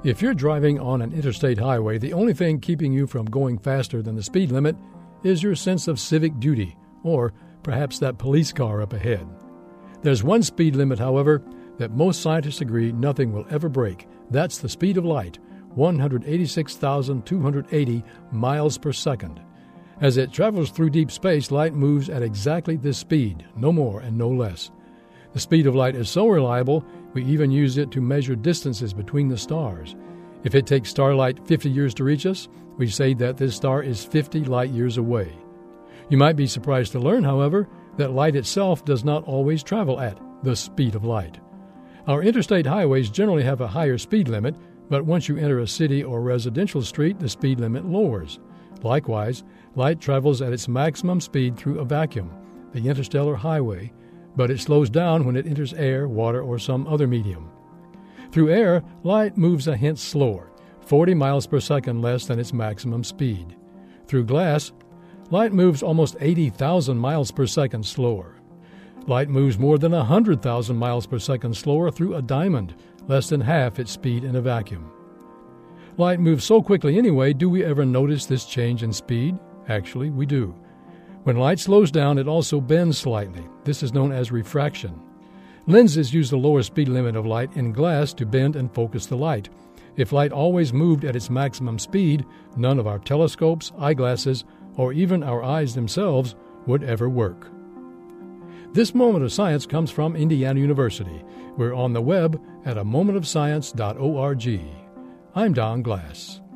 If you're driving on an interstate highway, the only thing keeping you from going faster than the speed limit is your sense of civic duty, or perhaps that police car up ahead. There's one speed limit, however, that most scientists agree nothing will ever break. That's the speed of light, 186,280 miles per second. As it travels through deep space, light moves at exactly this speed, no more and no less. The speed of light is so reliable, we even use it to measure distances between the stars. If it takes starlight 50 years to reach us, we say that this star is 50 light years away. You might be surprised to learn, however, that light itself does not always travel at the speed of light. Our interstate highways generally have a higher speed limit, but once you enter a city or residential street, the speed limit lowers. Likewise, light travels at its maximum speed through a vacuum, the interstellar highway, but it slows down when it enters air, water, or some other medium. Through air, light moves a hint slower, 40 miles per second less than its maximum speed. Through glass, light moves almost 80,000 miles per second slower. Light moves more than 100,000 miles per second slower through a diamond, less than half its speed in a vacuum. Light moves so quickly anyway, do we ever notice this change in speed? Actually, we do. When light slows down, it also bends slightly. This is known as refraction. Lenses use the lower speed limit of light in glass to bend and focus the light. If light always moved at its maximum speed, none of our telescopes, eyeglasses, or even our eyes themselves would ever work. This Moment of Science comes from Indiana University. We're on the web at amomentofscience.org. I'm Don Glass.